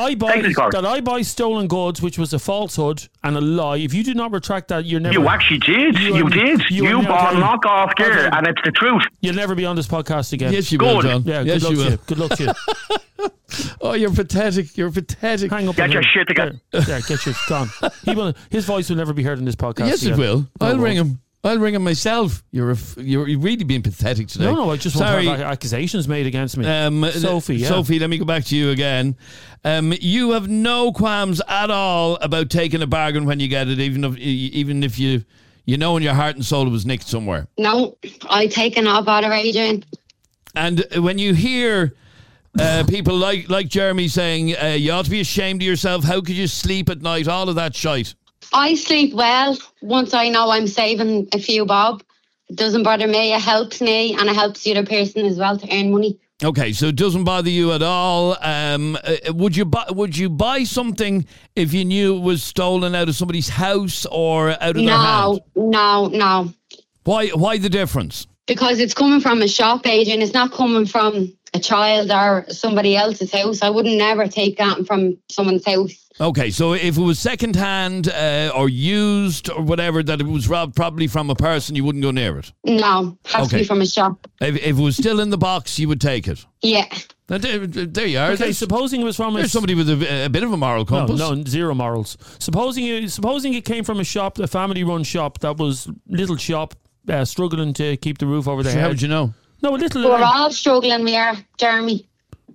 I buy stolen goods, which was a falsehood and a lie. If you do not retract that, you're never. You actually did. You bought knockoff gear, and it's the truth. You'll never be on this podcast again. Yes, you will, John. Yeah, yes, good luck you will. to you. Good luck to you. Oh, you're pathetic. You're pathetic. Hang up. Get your shit together. Yeah, get your gone. His voice will never be heard in this podcast. Yes, again. it will. I'll No, ring him. I'll ring him myself. You're really being pathetic today. No, I just won't have accusations made against me. Sophie, yeah. Sophie, let me go back to you again. You have no qualms at all about taking a bargain when you get it, even if you know in your heart and soul it was nicked somewhere. No, I take an off out of Adrian. And when you hear people like Jeremy saying you ought to be ashamed of yourself, how could you sleep at night, all of that shite. I sleep well once I know I'm saving a few bob. It doesn't bother me. It helps me and it helps the other person as well to earn money. Okay, so it doesn't bother you at all. Would you buy something if you knew it was stolen out of somebody's house or out of their hand? No. Why the difference? Because it's coming from a shop, Adrian. It's not coming from a child or somebody else's house. I wouldn't never take that from someone's house. Okay, so if it was second hand or used or whatever, that it was robbed probably from a person, you wouldn't go near it? No, has to be from a shop. If it was still in the box, you would take it? Yeah. There you are. Okay, supposing it was from there's somebody with a bit of a moral compass. No, zero morals. Supposing it came from a shop, a family-run shop that was little shop, struggling to keep the roof over their head. How would you know? No, a little. We're all struggling, we are, Jeremy.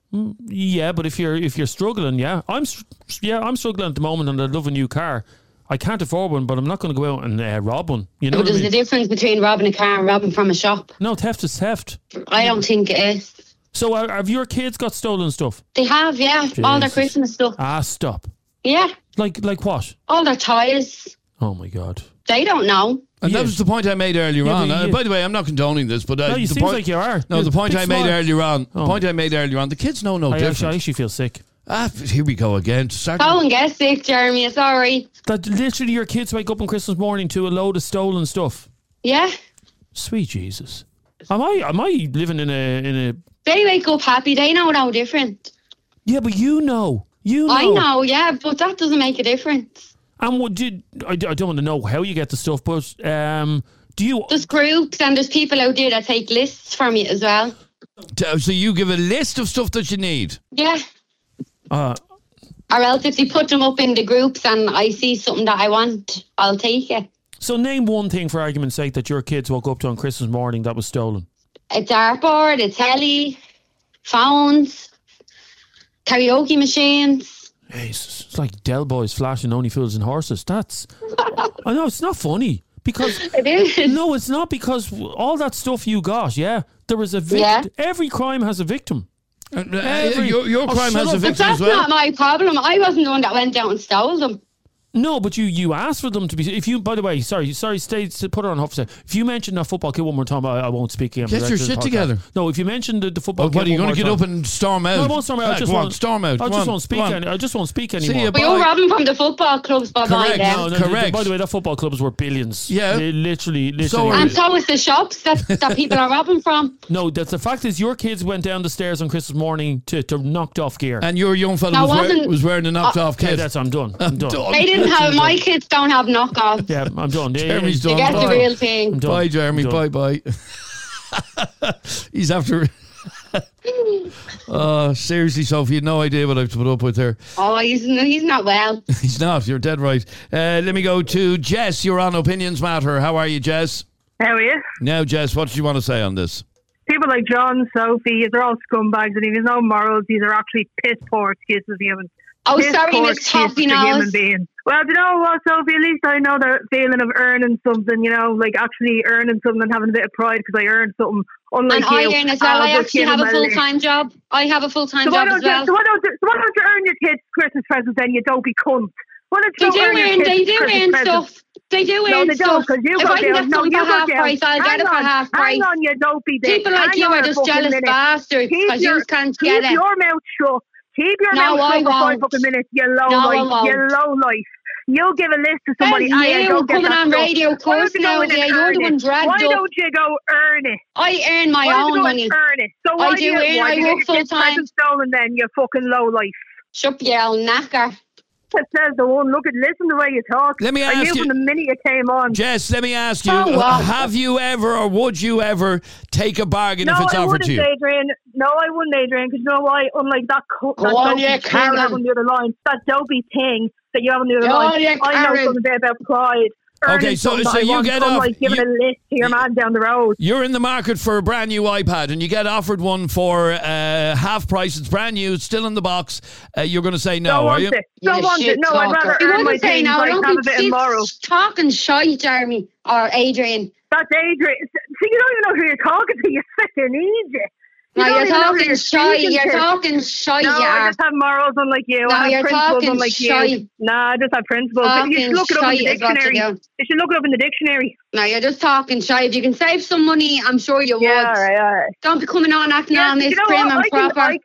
Yeah, but if you're struggling, I'm struggling at the moment, and I love a new car. I can't afford one, but I'm not going to go out and rob one. You know, there's a difference between robbing a car and robbing from a shop. No, theft is theft. I don't think it is. So have your kids got stolen stuff? They have, yeah. Jesus. All their Christmas stuff. Stop. Yeah. Like what? All their toys. Oh my God. They don't know. And that was the point I made earlier on. By the way, I'm not condoning this, but no, you seem like you are. No, the point I made earlier on. Oh. The point I made earlier on. The kids know no difference. I actually feel sick. Here we go again. Go and get sick, Jeremy. It's all right. That literally your kids wake up on Christmas morning to a load of stolen stuff. Yeah. Sweet Jesus. Am I living in a? They wake up happy. They know no different. Yeah, but you know. I know. Yeah, but that doesn't make a difference. And I don't want to know how you get the stuff, but do you? There's groups and there's people out there that take lists from you as well. So you give a list of stuff that you need? Yeah. Or else if they put them up in the groups and I see something that I want, I'll take it. So name one thing, for argument's sake, that your kids woke up to on Christmas morning that was stolen. A dartboard, a telly, phones, karaoke machines. Jesus, it's like Del Boys flashing Only Fools and Horses. I know it's not funny because it is. No, it's not, because all that stuff you got. Yeah, there was a victim. Yeah. Every crime has a victim. Your crime has a victim but that's as well. not my problem. I wasn't the one that went out and stole them. No, but you asked for them to be. If you, by the way, sorry, stay. Put her on hold for a second. If you mention that football kid one more time, I won't speak again. Get your shit together. No, if you mention the football kid, what are you going to get up and storm out? No, I won't storm out. I just won't storm out. I just won't speak. I just won't speak anymore. But you're robbing from the football clubs, by correct. them. No, correct. By the way, that football clubs were billions. Yeah, they literally. And so is the shops that people are robbing from. No, that's the fact is your kids went down the stairs on Christmas morning to knocked off gear, and your young fella was wearing a knocked off kid. Yeah, I'm done. They didn't have my kids. Don't have knockoffs. Yeah, I'm done. Jeremy's done. You get the real thing. Bye, Jeremy. Bye. He's after. Seriously, Sophie, you had no idea what I have to put up with here. Oh, he's not well. He's not. You're dead right. Let me go to Jess. You're on Opinions Matter. How are you, Jess? How are you? Now, Jess, what do you want to say on this? People like John, Sophie, they're all scumbags, and there's no morals. These are actually piss poor excuses for humans. Oh, sorry, Miss Toffee human beings. Well, you know what, Sophie? At least I know the feeling of earning something. You know, like actually earning something and having a bit of pride because I earned something. Unlike and you, I earn as well. I actually have a full-time job. I have a full-time job as well. So why don't you earn your kids Christmas presents then, you dopey cunt? Why don't you they do earn stuff. They do earn stuff. Because you if I can get something for half price, I'll get it for half price. Hang on, you dopey bitch. People like you are just jealous bastards because you can't get it. Keep your mouth shut. Keep your mouth shut for 5 fucking minutes, you low life. You'll give a list to somebody. You coming on radio course now, you're the one dragged up. Why don't you go earn it? I earn my own money. Earn it. So why I do earn. I work full time. Stolen then, you fucking low life. Shut your old knacker. That says the one. Listen the way you talk. Let me I ask knew you- from the minute you came on. Jess, let me ask you, Oh, wow. have you ever or would you ever take a bargain if it's I offered wouldn't, to you? Adrian. No, I wouldn't, Adrian, because you know why? Unlike that on, dopey yeah, thing you have Karen. on the other line, that dopey thing that you have on the other Go line, on, yeah, I know Karen. something about pride. Okay, Earning so something that you I want, get unlike off- giving a list to your man down the road. You're in the market for a brand new iPad and you get offered one for half price. It's brand new. It's still in the box. You're going to say no, Don't are want you? it. Don't want it. No, I'd rather You earn my wouldn't say things, no. like, Don't have a be bit of moral. talking shy, Jeremy or Adrian. That's Adrian. So you don't even know who you're talking to. You're freaking idiot. You No, don't you're even know who talking you're shy. speaking You're to. talking shy. No, you I are. just have morals unlike you. No, I have you're principles talking unlike shy. you. Nah, I just have principles. You Talking should look it up in the shy is what you dictionary. do. You should look it up in the dictionary. No, you're just talking shy. If you can save some money, I'm sure you would. Yeah, all right. Don't be coming on acting Yeah, on this you know prim what? and proper. I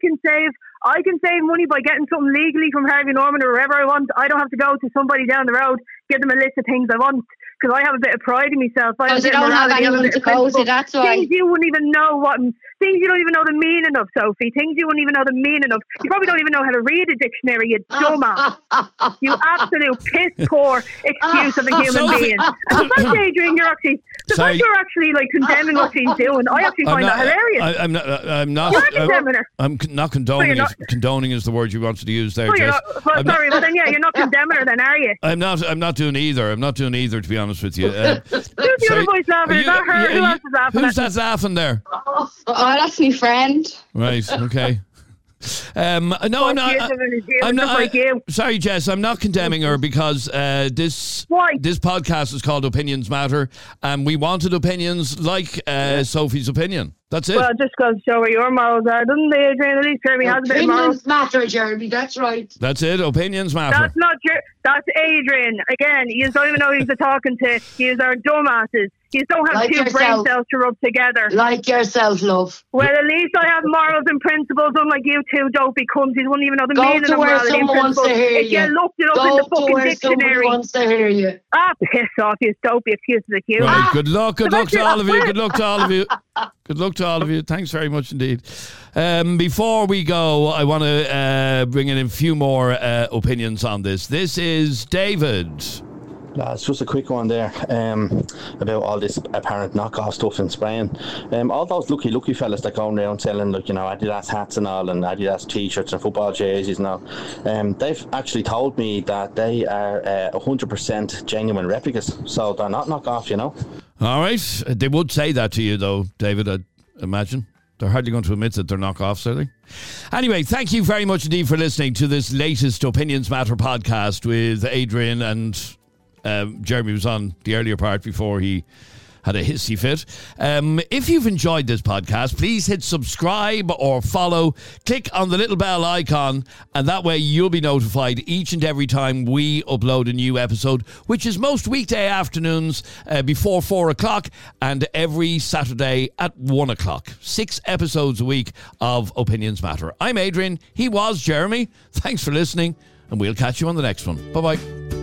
can save money by getting something legally from Harvey Norman or wherever I want. I don't have to go to somebody down the road, give them a list of things I want. Because I have a bit of pride in myself. I have a Because bit you of don't have morality, I anyone a bit to of go to, principle. that's why. Things you wouldn't even know things you don't even know the meaning of, Sophie. Things you wouldn't even know the meaning of. You probably don't even know how to read a dictionary, you dumbass. You absolute piss poor excuse of a human Sophie. being. And the fact, Adrian, you're actually like condemning what she's doing. I actually find that hilarious. I'm not. You're condemning her. I'm not condoning No, it. you're Condoning is the word you wanted to use there, Oh, you're Jess. not, well, sorry, but then you're not condemning her then, are you? I'm not doing either. I'm not doing either, to be honest with you. Who's the other voice laughing? Is that her? Who else is laughing? Who's that laughing there? Oh, that's my friend. Right. Okay. No, I'm not. I'm not. Sorry, Jess. I'm not condemning her because this podcast is called Opinions Matter, and we wanted opinions like Sophie's opinion. That's it. Well, just goes to show where your morals are, doesn't it, Adrian? At least Jeremy has a bit of morals. Opinions matter, Jeremy. That's right. That's it. Opinions matter. That's not that's Adrian. Again, you don't even know who you're talking to. You are dumbasses. You don't have Like two yourself. brain cells to rub together. Like yourself, love. Well, at least I have morals and principles, unlike you two dopey cunts. You wouldn't even know the Go meaning to of where morality and someone wants principles. to hear If you you. looked it up Go in the to fucking where somebody dictionary. wants to hear you. Piss off, you dopey excuses like you. Right. Good luck. Good luck to all of you. Well- Good luck to all of you. Good luck to all of you. Thanks very much indeed. Before we go, I want to bring in a few more opinions on this. This is David. It's just a quick one there about all this apparent knockoff stuff and spraying. All those lucky fellas that go around selling, like, Adidas hats and all, and Adidas t-shirts and football jerseys and all, they've actually told me that they are 100% genuine replicas, so they're not knockoff, All right. They would say that to you, though, David, I'd imagine. They're hardly going to admit that they're knockoffs, are they? Anyway, thank you very much indeed for listening to this latest Opinions Matter podcast with Adrian, and Jeremy was on the earlier part before he had a hissy fit. If you've enjoyed this podcast, please hit subscribe or follow. Click on the little bell icon, and that way you'll be notified each and every time we upload a new episode, which is most weekday afternoons before 4 o'clock and every Saturday at 1 o'clock. 6 episodes a week of Opinions Matter. I'm Adrian. He was Jeremy. Thanks for listening, and we'll catch you on the next one. Bye-bye.